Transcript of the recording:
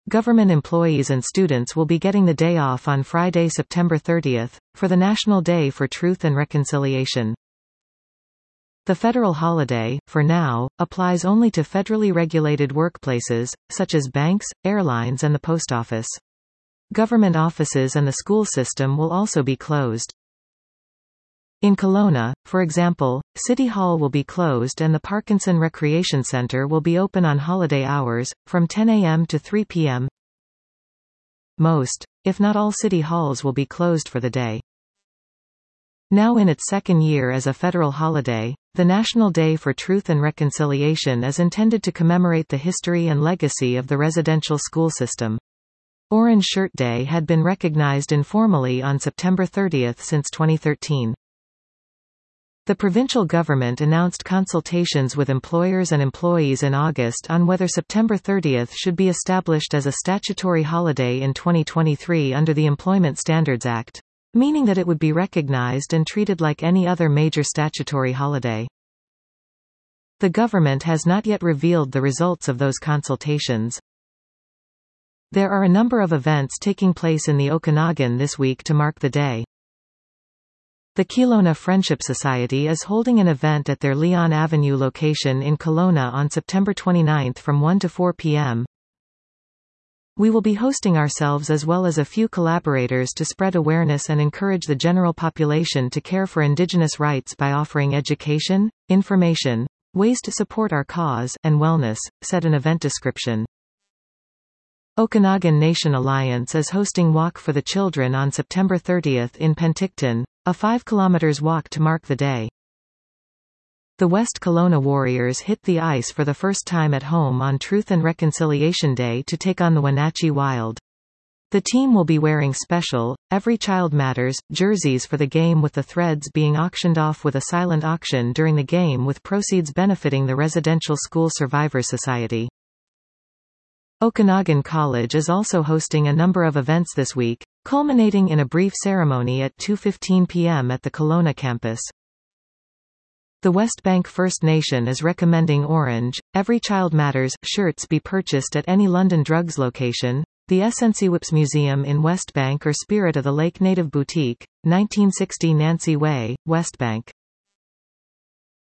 Government employees and students will be getting the day off on Friday, September 30th, for the National Day for Truth and Reconciliation. The federal holiday, for now, applies only to federally regulated workplaces, such as banks, airlines and the post office. Government offices and the school system will also be closed. In Kelowna, for example, City Hall will be closed and the Parkinson Recreation Center will be open on holiday hours, from 10 a.m. to 3 p.m. Most, if not all city halls will be closed for the day. Now in its second year as a federal holiday, the National Day for Truth and Reconciliation is intended to commemorate the history and legacy of the residential school system. Orange Shirt Day had been recognized informally on September 30th since 2013. The provincial government announced consultations with employers and employees in August on whether September 30th should be established as a statutory holiday in 2023 under the Employment Standards Act, meaning that it would be recognized and treated like any other major statutory holiday. The government has not yet revealed the results of those consultations. There are a number of events taking place in the Okanagan this week to mark the day. The Kelowna Friendship Society is holding an event at their Leon Avenue location in Kelowna on September 29 from 1 to 4 p.m. We will be hosting ourselves as well as a few collaborators to spread awareness and encourage the general population to care for Indigenous rights by offering education, information, ways to support our cause, and wellness, said an event description. Okanagan Nation Alliance is hosting Walk for the Children on September 30th in Penticton, a 5 km walk to mark the day. The West Kelowna Warriors hit the ice for the first time at home on Truth and Reconciliation Day to take on the Wenatchee Wild. The team will be wearing special, Every Child Matters, jerseys for the game, with the threads being auctioned off with a silent auction during the game, with proceeds benefiting the Residential School Survivors Society. Okanagan College is also hosting a number of events this week, culminating in a brief ceremony at 2:15 p.m. at the Kelowna campus. The Westbank First Nation is recommending orange, Every Child Matters shirts be purchased at any London Drugs location, the Essensiwips Museum in Westbank, or Spirit of the Lake Native Boutique, 1960 Nancy Way, Westbank.